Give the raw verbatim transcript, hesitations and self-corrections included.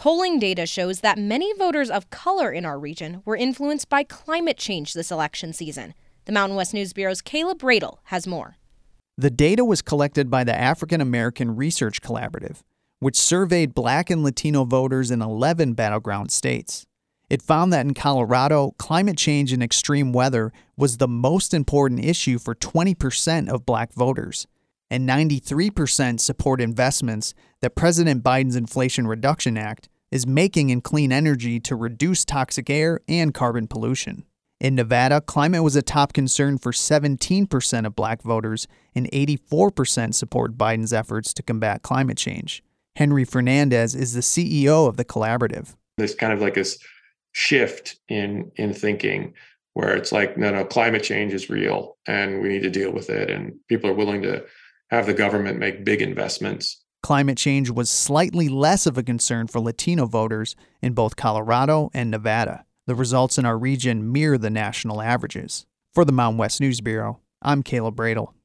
Polling data shows that many voters of color in our region were influenced by climate change this election season. The Mountain West News Bureau's Caleb Radel has more. The data was collected by the African American Research Collaborative, which surveyed Black and Latino voters in eleven battleground states. It found that in Colorado, climate change and extreme weather was the most important issue for twenty percent of Black voters, and ninety-three percent support investments that President Biden's Inflation Reduction Act is making in clean energy to reduce toxic air and carbon pollution. In Nevada, climate was a top concern for seventeen percent of Black voters, and eighty-four percent support Biden's efforts to combat climate change. Henry Fernandez is the C E O of the collaborative. There's kind of like this shift in in thinking where it's like, no, no, climate change is real and we need to deal with it. And people are willing to have the government make big investments. Climate change was slightly less of a concern for Latino voters in both Colorado and Nevada. The results in our region mirror the national averages. For the Mountain West News Bureau, I'm Caleb Radel.